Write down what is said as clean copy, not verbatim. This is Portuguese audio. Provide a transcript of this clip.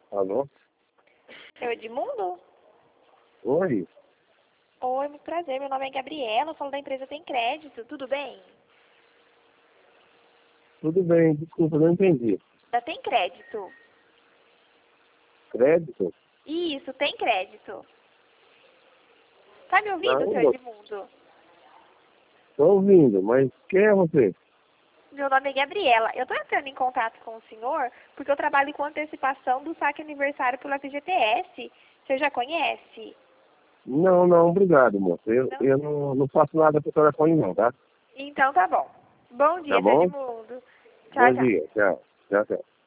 Alô? É o Edmundo? Oi? Oi, muito prazer. Meu nome é Gabriela, eu falo da empresa Tem Crédito. Tudo bem? Tudo bem, desculpa, não entendi. Da Tem Crédito. Crédito? Isso, Tem Crédito. Tá me ouvindo, Não, seu Edmundo? estou ouvindo, mas quem é você? Meu nome é Gabriela. Eu tô entrando em contato com o senhor porque eu trabalho com antecipação do saque aniversário pela FGTS. Você já conhece? Não, não, obrigado, moça. Eu, Não? eu não faço nada por telefone não, tá? Então tá bom. Bom Tá dia, seu bom? Edmundo. Tchau, Bom tchau. dia, tchau. Tchau, tchau.